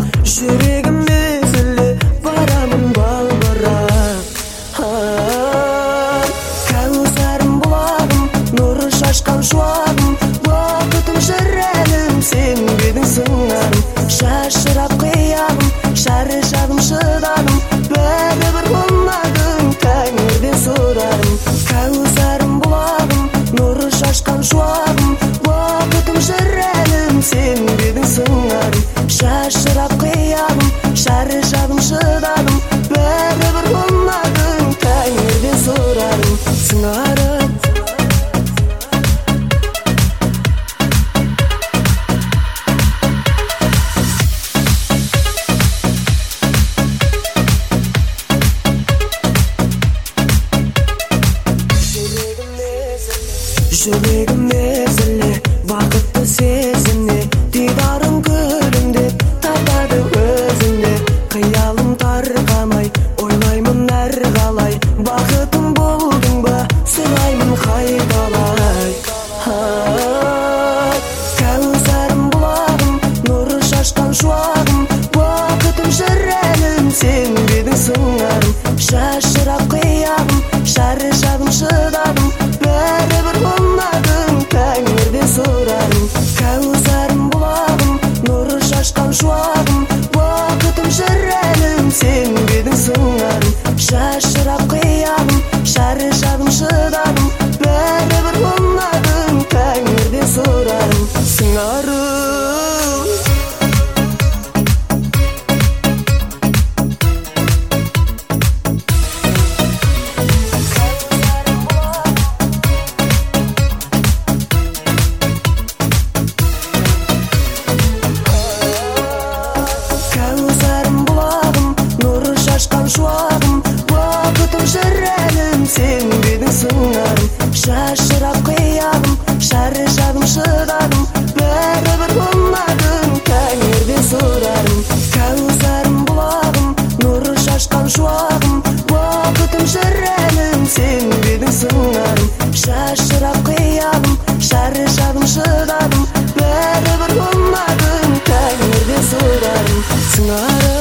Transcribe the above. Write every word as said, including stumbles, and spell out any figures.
Жүрегім езілі барамын балбырақ. Кәусәрім бұлағым, нұры шашқан шуағым, уақытым жүрәлім, сен бедің сыңарым. Шашырап қиягым, шәрі шағым шыдадым, бәрі бір болмадың, тәңірден сұрарым. Кәусәрім бұлағым, нұры шашқан шуағым, уақытым жүрәлім, сен бедің сыңарым. Шашырап қиягым, шәрі шағым шыдадым, бәрі бір болмадың, тәңірден сұрарым. Сыңарым жүрегім езілі, бақытты сезіне, дидарың күлімдеп табады өзінде. Қиялым тарқамай, ойлаймын әр қалай, бақытым болдың ба, сыйлаймын қайталай. Кәусәрім бұлағым, нұры шашқан шуағым, уақытым жүрәлім, сен бедің сыңарым. Шашырап қиягым, шәрі шағым шыдадым, бәрі бір болмадың, тәңірден сұрарым. Кәусәрім бұлағым, нұры шашқан шуағым, уақытым жүрәлім, сен бедің сыңарым. Шашырап қиягым, шәрі шағым шыдадым, бәрі бір болмадың, тәңірден сұрарым. Сыңарым шуағым, уақытым жүрәлім, сен бедің сыңарым. Шашырап қиягым, шәрі шағым шыдадым, бәрі бір болмадың, тәңірден сұрарым. Кәусәрім бұлағым, нұры шашқан шуағым, уақытым жүрәлім, сен бедің сыңарым. Шашырап қиягым, шәрі шағым шыдадым, бәрі бір болмадың, тәңірден сұрарым. Сыңарым